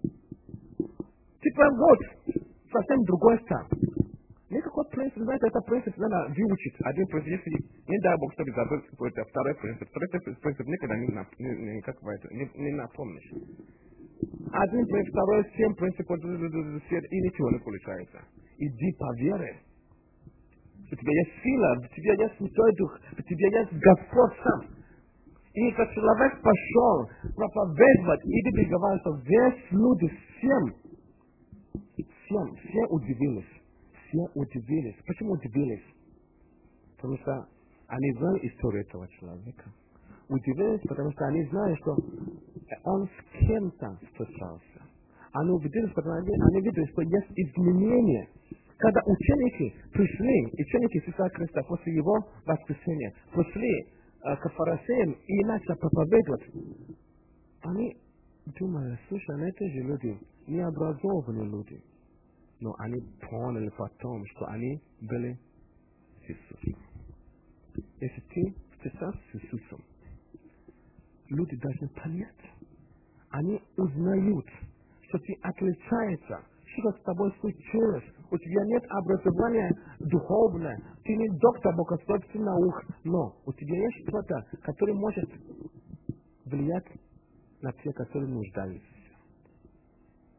типа вот, совсем другой стал. Никакой принцип, знаете, это принцип надо выучить. Один принцип, если не дай Бог, чтобы забыл какой-то второй принцип, третий принцип никогда не, не, не, как это, не, не напомнишь. Один принцип, второй, семь принципов, и ничего не получается. Иди по вере. У тебя есть сила, у тебя есть Святой Дух, у тебя есть Господь сам. И этот человек пошел проповедовать, и Библия говорит, что весь люди, всем, всем, все удивились. Все удивились. Почему удивились? Потому что они знали историю этого человека. Удивились, потому что они знали, что он с кем-то встречался. Они убедились, потому что они видели, что есть изменения. Когда ученики пришли, ученики Иисуса Христа после его воскресения, пришли э, к фарисеям и начали проповедовать, они думали, слушай, эти же люди, необразованные люди, но они поняли потом, что они были с Иисусом. Если ты встречаешься с Иисусом, люди должны понять. Они узнают, что ты отличаешься, что с тобой случилось. У тебя нет образования духовного, ты не доктор богословских наук, но у тебя есть что-то, которое может влиять на тех, которые нуждаются.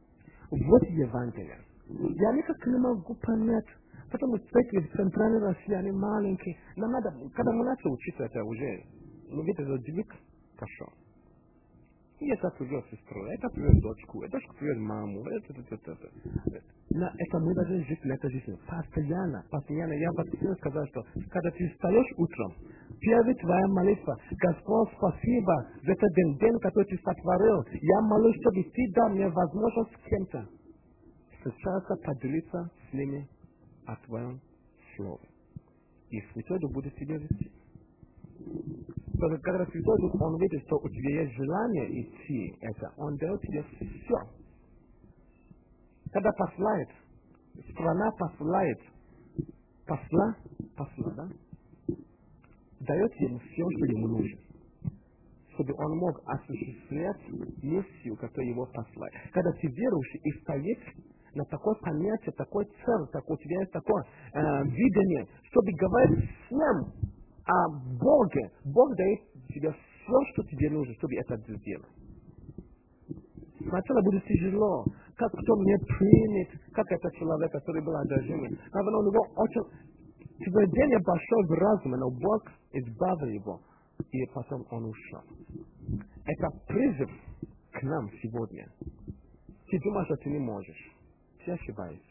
Вот Евангелие. Я никак не могу понять, потому что церкви в центральной России, они маленькие. Нам надо, когда мы начали учиться, это уже, ну, видите, это двиг пошел. И это привез сестру, это привез дочку, это дочка привез маму, это, это, это, это. На это мы должны жить для этой жизни. Постоянно, постоянно. Я постоянно сказал, что когда ты встаешь утром, первая твоя молитва: Господь, спасибо за этот день, день, который ты сотворил. Я молюсь, чтобы ты дал мне возможность с кем-то встречаться, поделиться с ними о твоем слове. И Святой Дух будет тебя вести. Только когда Святой Дух, он видит, что у тебя есть желание идти, это, он дает тебе все. Когда посылает, страна посылает, посла, посла, да, дает ему все, что ему нужно, чтобы он мог осуществлять миссию, которую его послали. Когда ты верующий и стоишь на такое понятие, такой цель, такой, у тебя есть такое э, видение, чтобы говорить всем о Боге. Бог дает тебе все, что тебе нужно, чтобы это сделать. Сначала будет тяжело, как кто мне примет, как этот человек, который был одержимый. Наверное, у него очень твердение большое в разуме, но Бог избавил его, и потом он ушел. Это призыв к нам сегодня. Ты думаешь, что ты не можешь. Ты ошибаешься.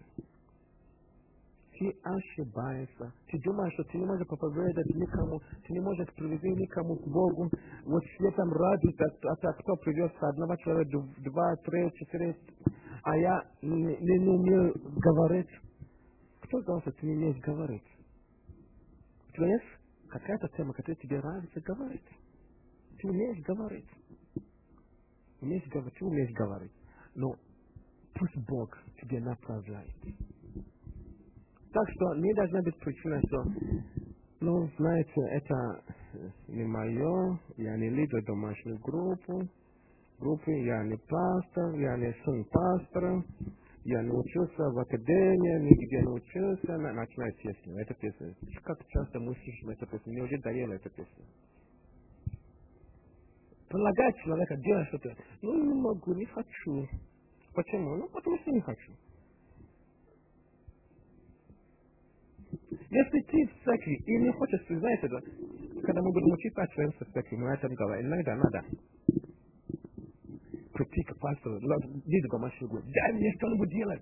Ты ошибаешься. Ты думаешь, что ты не можешь проповедовать никому, ты не можешь привести никому к Богу. Вот все там радуются, а кто привез одного человека, два, три, четыре, а я не, не, не умею говорить. Кто сказал, что ты не умеешь говорить? У тебя есть какая-то тема, которая тебе нравится говорить? Ты умеешь говорить. Умеешь говорить, ты умеешь говорить. Но пусть Бог тебе направляет. Так что не должна быть причина, что, ну, знаете, это не мое, я не лидер домашней группы, группы, я не пастор, я не сын пастора, я не учился в академии, нигде не учился, начинает песню. Эта песня. Как часто мы слышим эту песню? Мне уже доела эта песня. Предлагает человека делать что-то. Ну, не могу, не хочу. Почему? Ну, потому что не хочу. Если ты в церкви и не хочешь признать это, когда мы будем учиться членство в церкви, мы на этом говорим. Иногда надо прийти к пастору, иди в домашнюю группу, дай мне что-нибудь делать.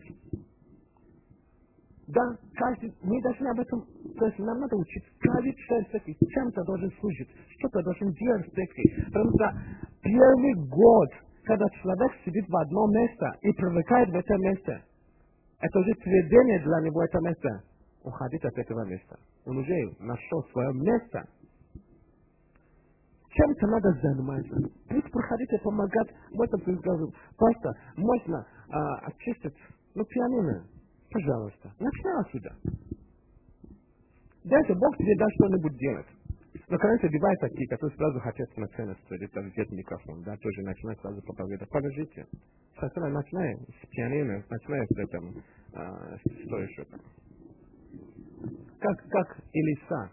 Да, каждый, мы должны об этом, то есть нам надо учиться. Каждый член церкви чем-то должен служить, что-то должен делать в церкви. Потому что первый год, когда человек сидит в одном месте и привыкает в это место, это уже сведение для него это место. Уходить от этого места. Он уже нашел свое место. Чем-то надо заниматься. Пусть проходите помогать. Можно сказать, пастор, можно а, очистить, ну, пианино. Пожалуйста. Начни отсюда. Дальше Бог тебе даст что-нибудь делать. Но, конечно, бывают такие, которые сразу хотят на ценность, где-то взять микрофон, да, тоже начинают сразу проповедовать. Подождите. Сначала начинаем с пианино, начинаем с этого, а, что еще там. Как, как Илиса.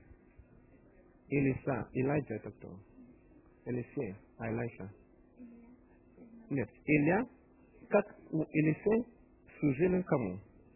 Илиса. Илайджа это кто? Елисей. А Илайша? Нет. Илья. Как у Елисей служили кому?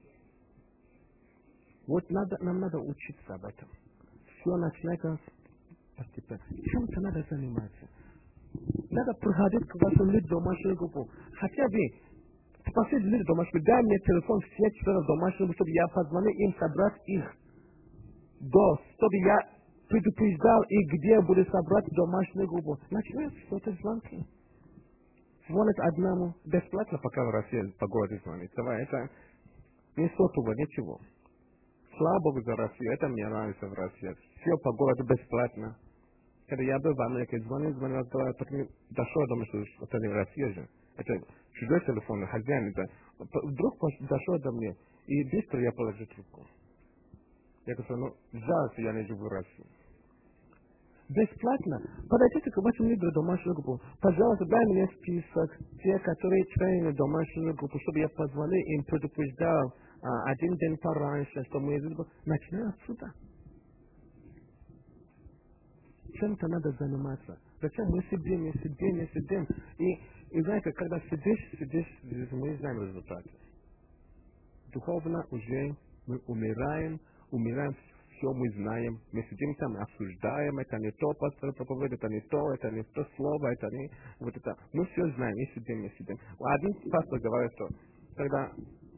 Вот надо, нам надо учиться об этом. Все начинается постепенно. Чем-то надо заниматься. Надо проходить к вашему люди домашнюю группу. Хотя бы спросить люди домашнюю, дай мне телефон всех членов домашнюю, чтобы я позвонил им собрать их. До, чтобы я предупреждал их, где буду собрать домашнюю группу. Начинается что-то звонки. Звонит одному бесплатно, пока в России по городу звонит. Давай, это не сотого, ничего. Слава Богу за Россию, это мне нравится в России. Все по городу бесплатно. Когда я был в Америке, звонил, звонил, потом дошел до меня, что это не Россия же. Это чужой телефон, хозяин. Это. Вдруг дошел до меня, и быстро я положил трубку. Я говорю, ну, жаль, что я не живу в России. Бесплатно. Подойдите к вашему лидеру домашнюю группу. Пожалуйста, дай мне список тех, которые члены домашнюю группу, чтобы я позвонил им, предупреждал а, один день пораньше, что мы начинаем отсюда. Чем-то надо заниматься. Зачем мы сидим, мы сидим, мы сидим. И И знаете, когда сидишь, сидишь, сидишь, мы не знаем результаты. Духовно уже мы умираем, умираем, все мы знаем. Мы сидим там, осуждаем, это не то, пастор проповедует, это не то, это не то слово, это не вот это. Мы все знаем, мы сидим, мы сидим. Один пастор говорит, что когда,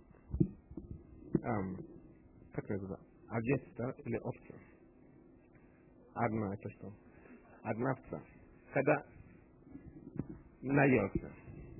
эм, как называется, овец, да, или овца? Одна, это что? Одна овца. Когда наелся,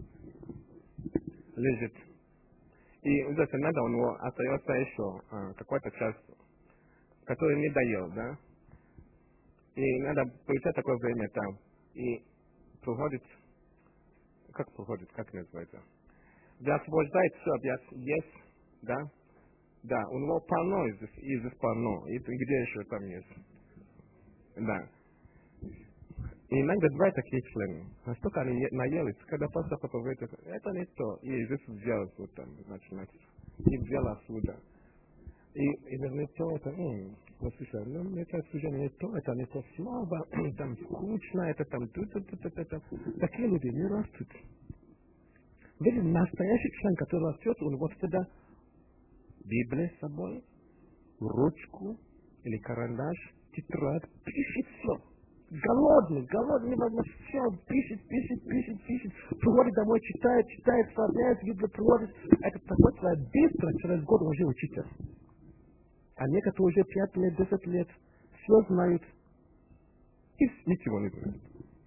лежит. И вот надо у него остается еще а, какой-то час, который не доел, да? И надо получать такое время там. И проходит, как проходит, как называется? Освобождает все, объяс, есть, да? Да, у него полно, и здесь, и здесь полно. И где еще там есть? Да. И иногда бывают такие члены. Настолько они наелись, когда пастор проповедует, это не то. И здесь взял вот там, начинать. И взял отсюда. И, и не то, это, м, послушай, ну, это служение не то, это не то слово, там скучно, это там, тут, тут, тут, тут, тут. Такие люди не растут. Видите, настоящий член, который растет, у него всегда Библия с собой, ручку или карандаш, тетрадь, пишет все. Голодный, голодный, невозможно, все, пишет, пишет, пишет, пишет, приходит домой, читает, читает, слабляет, Библию приводит. Это такой человек быстро, через год уже учитель. А некоторые уже пять лет, десять лет, все знают и ничего не знают.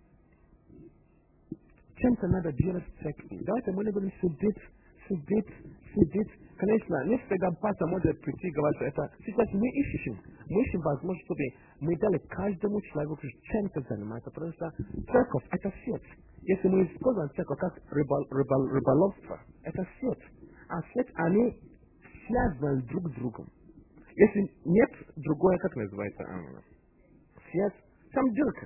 Чем-то надо делать в церкви. Давайте мы не будем сидеть, сидеть, сидеть. Конечно, не всегда пастор может прийти и говорить, что это сейчас мы ищем. Мы ищем возможность, чтобы мы дали каждому человеку чем-то заниматься, потому что церковь – это свет. Если мы используем церковь как рыбол, рыбол, рыболовство, это свет. А свет, они связаны друг с другом. Если нет другое, как называется, свет, там дырка.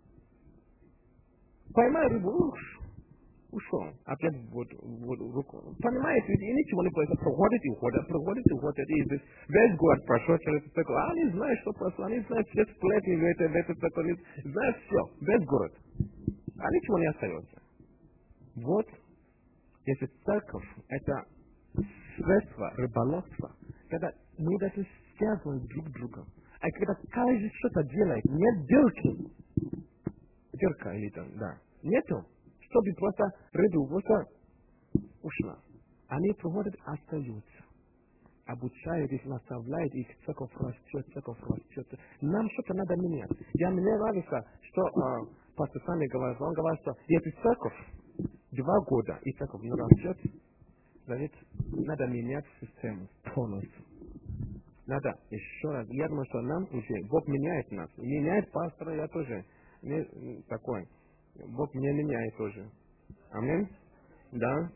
Поймай рыбу, уж, ушел, опять в воду, в воду, руку. Понимаете, и ничего не происходит, проходит и уходит, проходит и уходит, и здесь весь город прошел через церковь, а они знают, что прошло, они знают все сплетни в этой, в этой церкви, знают все, весь город, а ничего не остается. Вот, если церковь – это средство рыболовства, когда мы даже связаны друг с другом, а когда каждый что-то делает, нет дырки, дырка или там, да, нету, чтобы просто рыбу просто ушла. Они проводят, остаются, обучают их, наставляют их, церковь растет, церковь растет. Нам что-то надо менять. Я мне нравится, что э, пастор Сами говорит, он говорит, что если церковь два года и церковь не растет, значит, надо менять систему полностью. Надо еще раз. Я думаю, что нам уже, Бог меняет нас. Меняет пастора, я тоже не такой. Бог меня меняет тоже. Аминь? Да?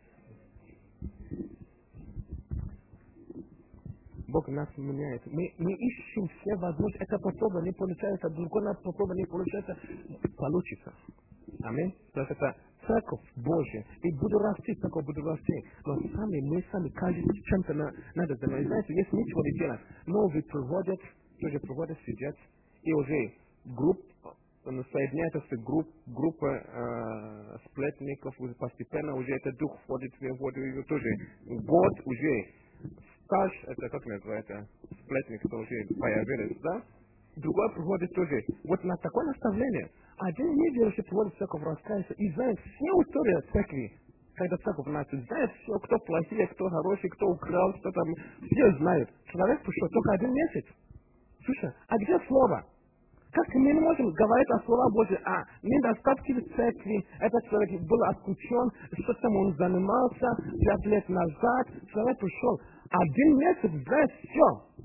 Бог нас меняет. Мы, мы ищем все возможности. Это попробуй, не получается. Другой нас попробуй, не получается. Получится. Аминь? То есть это церковь Божья. И буду расти, церковь буду расти. Но сами, мы сами, каждый чем-то на, надо заниматься. Знаете, если ничего не делать, новые приводят, тоже приводят, сидят, и уже групп, соединяется с групп, группа э, сплетников, уже постепенно уже этот дух входит в воду, и тоже год уже стаж, это как называется, сплетник, что уже появились, да? Другой приходит тоже. Вот на такое наставление. Один неверующий приводит церковь, раскается и знает все истории церкви. Когда церковь начинает, знает все, кто плохие, кто хороший, кто украл, кто там, все знают. Человек пришел только один месяц. Слушай, а где слово? Как мы не можем говорить о словах Божьих, а недостатки в церкви, этот человек был отключен, что-то он занимался, пять лет назад, человек пришел, один месяц знает все.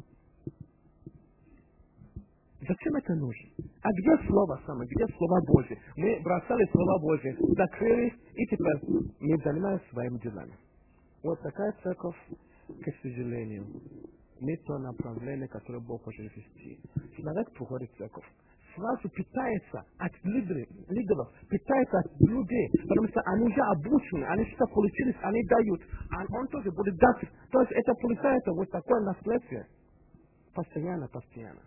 Зачем это нужно? А где Слово самое? Где Слово Божье? Мы бросали Слово Божье, закрылись, и теперь мы занимаемся своими делами. Вот такая церковь, к сожалению, не то направление, которое Бог хочет вести. Человек приходит в церковь, сразу питается от лидеров, лидеров, питается от людей, потому что они уже обучены, они что-то получили, они дают, а он тоже будет дать. То есть это получается вот такое наследие. Постоянно, постоянно.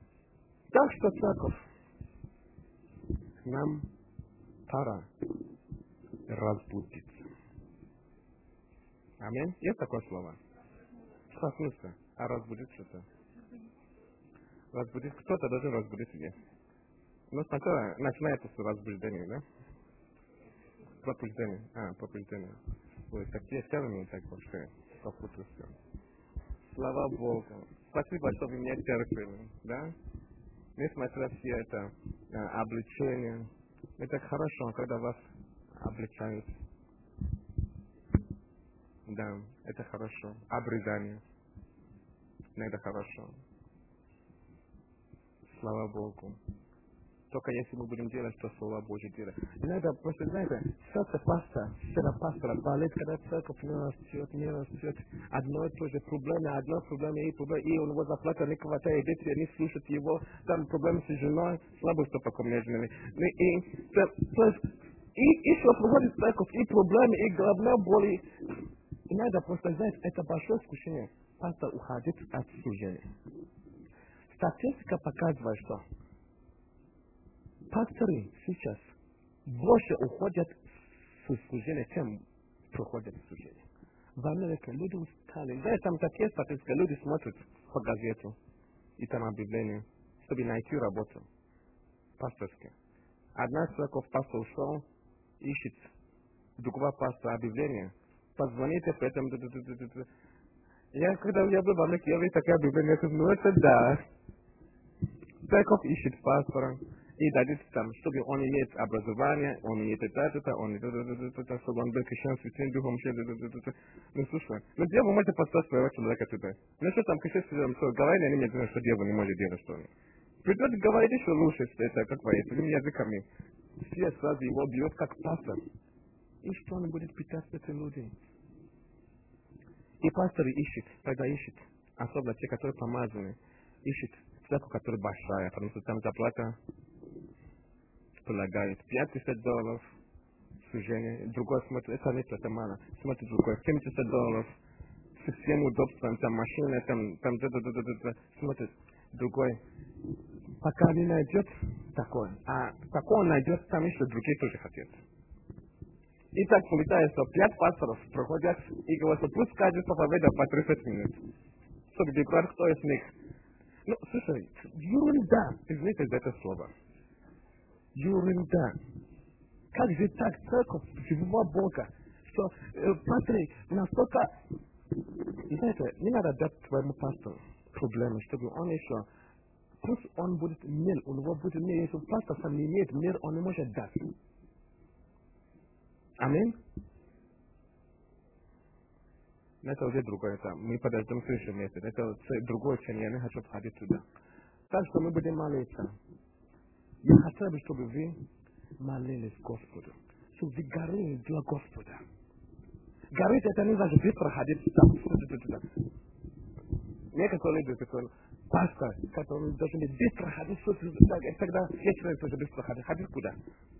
Так что, церковь, нам пора разбудиться. Аминь. Есть такое слово? Проснуться. А разбудиться что? Разбудить. Кто-то должен разбудить тебя. Но сначала начинается с разбуждения, да? Пробуждение. А, пробуждение. Ой, такие термины так вообще попутал все. Слава Богу. Спасибо, что вы меня терпели, да? Несмотря все это а, обличение, это хорошо, когда вас обличают. Да, это хорошо. Обрезание. Это хорошо. Слава Богу. Только если мы будем делать, что Слово Божье делает. Иногда, просто, знаете, сердце пастора, сердце пастора болит, когда церковь не растет, не растет. Одно и то же проблема, одно проблема и проблема, и у него зарплата не хватает, дети не слушают его, там проблемы с женой, слабо что такое между ними. И, и, и что приходит в церковь, и проблемы, и головная боли. Иногда просто, знаете, это большое искушение. Пастор уходит от служения. Статистика показывает, что пасторы сейчас больше уходят с служения, чем проходят служение. В Америке люди устали. Да, там такие статистики, люди смотрят по газету и там объявления, чтобы найти работу пасторские. Одна церковь пастор ушел, ищет другого пастора объявление. Позвоните, поэтому... Я, когда я был в Америке, я видел такое объявление, я говорю, ну это да. Церковь ищет пастора. И дадут там, чтобы он имеет образование, он имеет это, это, он это, это, это, чтобы он был крещен святым духом, все это, это, это. Ну, слушай, ну, дьявол может поставить своего человека туда. Ну, что там, крещен святым, что говорили, они мне думают, что дьявол не может делать что-нибудь. Придет говорить еще лучше, что это, как говорится, своими языками. Все сразу его бьет, как пастор. И что он будет питаться этим людям? И пасторы ищут, когда ищут, особенно те, которые помазаны, ищут церковь, которая большая, потому что там зарплата полагает пятьдесят долларов служение, другой смотрит, это нет, это мало, смотрит другой, семьдесят долларов, со всем удобством, там машина, там, там, да, да, да, да, да, смотрит другой. Пока не найдет такой, а такой он найдет, там еще другие тоже хотят. И так получается, что пять пасторов проходят и говорят, что пусть каждый проповедует по тридцать минут, чтобы декларировать, кто из них. Ну, слушай, ерунда, извините за это слово. Ерунда. Как же так церковь живого Бога, что, э, посмотри, настолько, знаете, не надо дать твоему пастору проблемы, чтобы он еще, пусть он будет мир, у него будет мир, если пастор сам не имеет мир, он не может дать. Аминь? Это уже другое, это мы подождем в следующем месте, это другое учение, я не хочу входить туда. Так что мы будем молиться. Я хотел бы, чтобы вы молились Господу, чтобы вы горели для Господа. Гореть это не значит быстро ходить туда. Некоторые люди, которые пастор, которые должны быстро ходить, тогда вечером тоже быстро ходить. Ходить куда?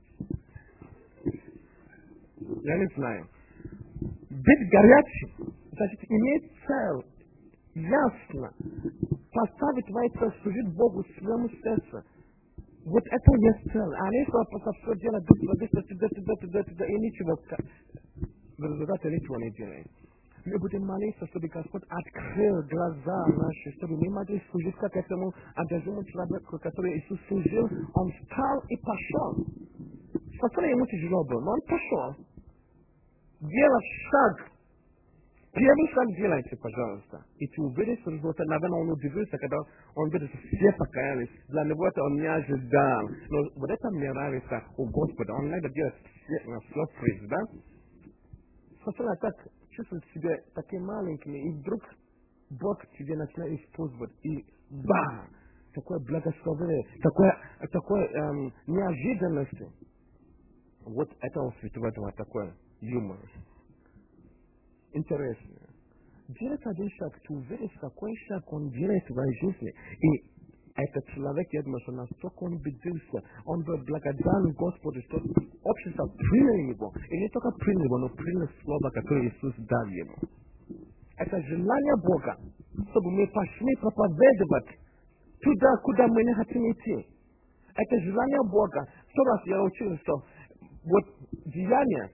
Я не знаю. Быть горячим, значит, иметь цель, ясно, поставить твою цель, служить Богу своему сердцу. Вот это есть цель. А не что просто все делать, быстро, быстро, туда, туда, туда, туда, и ничего. В результате ничего не делаем. Мы будем молиться, чтобы Господь открыл глаза наши, чтобы мы могли служить как этому одержимому человеку, который Иисус служил. Он встал и пошел. Сначала ему тяжело было, но он пошел. Делать шаг. Первый шаг делайте, пожалуйста. И ты увидишь результат. Наверное, он удивился, когда он видит, что все покаялись. Для него это он не ожидал. Но вот это мне нравится у Господа. Он надо делать сюрприз, да? Сначала так чувствует себя таким маленьким, и вдруг Бог тебе начинает использовать. И бам! Такое благословение, такое, такое эм, неожиданность. Вот это у Святого Духа такой юмор. Интересно. Делать один шаг, ты увидишь, какой шаг он делает в твоей жизни. И этот человек, я думаю, что настолько он убедился, он был благодарен Господу, что общество приняли его. И не только приняли его, но приняли слово, которое Иисус дал ему. Это желание Бога, чтобы мы пошли проповедовать туда, куда мы не хотим идти. Это желание Бога. Сто раз я учил, что вот деяние,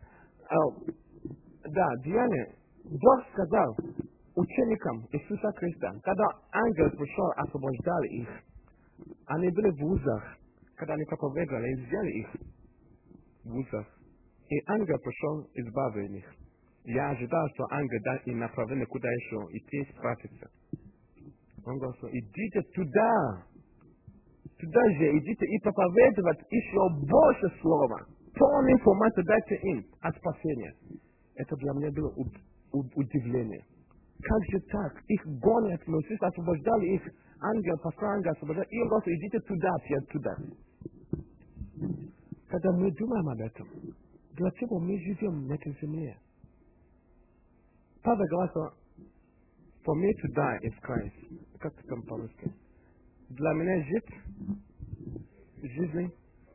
Да, Диане, Бог сказал ученикам Иисуса Христа, когда ангел пришел, освобождал их, они были в узах, когда они проповедовали, взяли их в узах, и ангел пришел, избавил их. Я ожидал, что ангел даст им направление, куда еще идти спрятаться. Он говорит, что идите туда, туда же идите и проповедовать еще больше слова. Полную информацию дайте им о спасении. Это для меня было удивление. Как же так? Их гонят, но Иисус освобождали их. Ангел, послал ангел, освобождал. И он говорит, идите туда, все туда. Когда мы думаем об этом, для чего мы живем на этой земле? Павел говорит, что for me to die is Christ. Как это там по-русски? Для меня жить, жизнь,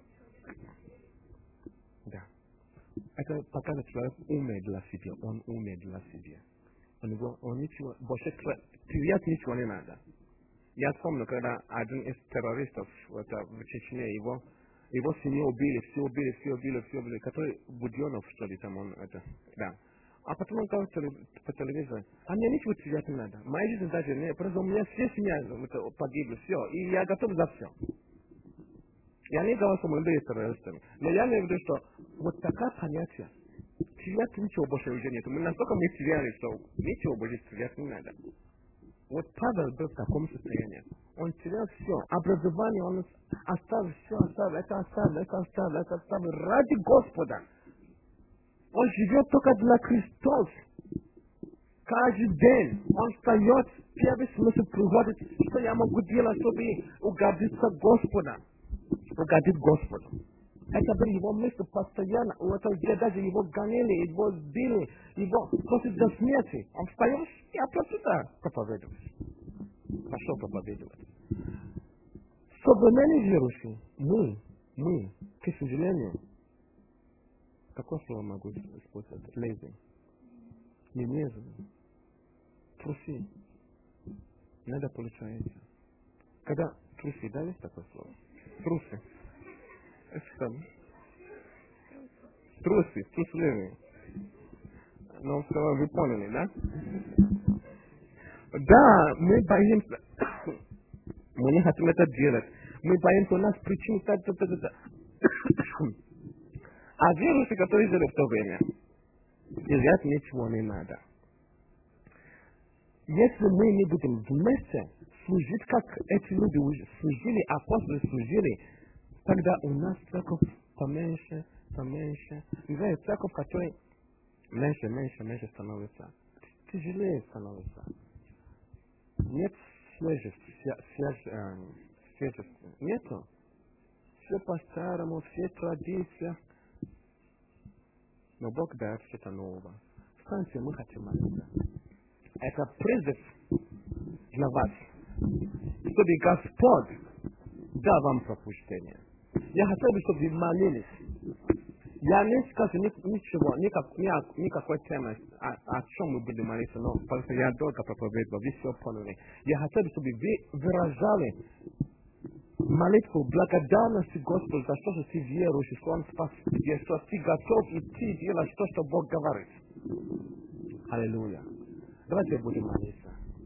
да. Это показывает, человек умер для себя, он умер для себя. У него, он ничего, больше терять ничего не надо. Я вспомню, когда один из террористов это, в Чечне, его, его семью убили, все убили, все убили, все убили, который Буденов, что ли, там он, это, да. А потом он говорит по телевизору, а мне ничего терять не надо. Моя жизнь даже не, просто у меня все семья погибли, все, и я готов за все. Я не говорю, что мы были террористами, но я имею в виду, что вот такое понятие, терять ничего больше уже нет. Мы настолько мы теряли, что ничего больше терять не надо. Вот Павел был в таком состоянии. Он терял все. Образование он оставил, все оставил, это оставил, это оставил, это оставил ради Господа. Он живет только для Христос. Каждый день он встает, первый смысл приводит, что я могу делать, чтобы угодиться Господа. Угодить Господу. Это было его мысль постоянно. У этого где даже его гонили, его сбили, его после до смерти. Он встает, я просто да, проповедовать. Пошел проповедовать. В современной верующей мы, мы, к сожалению, какое слово могу использовать? Lazy. Ненежный. Трусы. Надо получается. Когда трусы, да, есть такое слово? Трусы. Это трусы, трусливые. Ну, сказал, вы поняли, да? Да, мы боимся. Мы не хотим это делать. Мы боимся, у нас причины так, так, так, так. А верующие, которые жили в то время, терять ничего не надо. Если мы не будем вместе служить, как эти люди уже служили, апостолы служили, тогда у нас церковь поменьше, поменьше. Не знаю, церковь, которая меньше, меньше, меньше становится, тяжелее становится. Нет свежести, свежести. Нету. Все по-старому, все традиции. Но Бог дает что-то нового. Встаньте, мы хотим молиться. Это призыв для вас, чтобы Господь дал вам пропущение. Я хотел бы, чтобы вы молились. Я не скажу ничего, никак, никак, никакой темы, о, о чем мы будем молиться, но просто я долго проповедовал, вы все поняли. Я хотел бы, чтобы вы выражали молитву благодарности Господу за то, что ты веруешь, что Он спас тебя, что ты готов идти делать то, что Бог говорит. Аллилуйя. Давайте будем молиться.